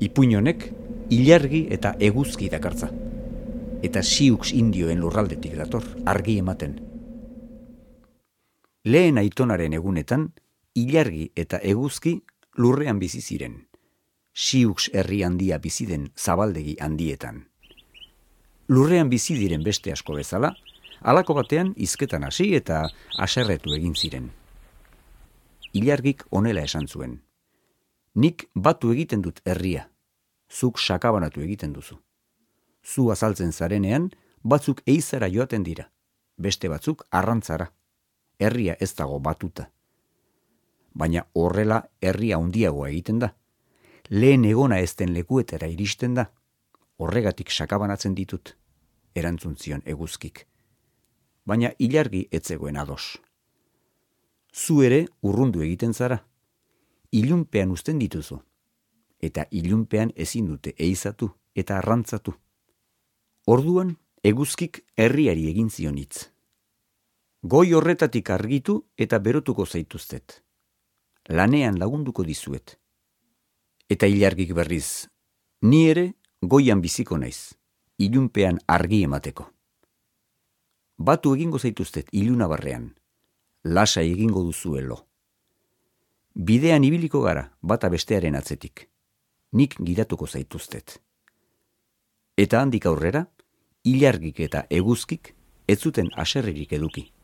Ipuin honek ilargi eta eguzki dakartza. Eta Sioux indioen lurraldetik dator, argi ematen. Lehen aitonaren egunetan, ilargi eta eguzki lurrean bizi ziren. Sioux herri handia bizi den zabaldegi handietan. Lurrean bizi diren beste asko bezala, halako batean hizketan hasi eta haserretu egin ziren. Ilargik honela esan zuen: nik batu egiten dut herria, zuk sakabanatu egiten duzu. Zu azaltzen zarenean, batzuk eizara joaten dira, beste batzuk arrantzara. Herria ez dago batuta. Baina horrela herria handiagoa egiten da. Lehen egona ezten lekuetara iristen da. Horregatik sakabanatzen ditut, erantzun zion eguzkik. Baina ilargi ez zegoen ados. Zu ere urrundu egiten zara. Ilunpean uzten dituzu. Eta ilunpean ezin dute eizatu eta arrantzatu. Orduan eguzkik herriari egin zion hitz. Goi horretatik argitu eta berotuko zaituztet. Lanean lagunduko dizuet. Eta ilargik berriz: ni ere goian biziko naiz, ilunpean argi emateko. Batu egingo zaituztet ilunabarrean, lasa egingo duzuelo. Bidean ibiliko gara bata bestearen atzetik, nik gidatuko zaituztet. Eta handik aurrera, ilargik eta eguzkik ez zuten haserrerik eduki.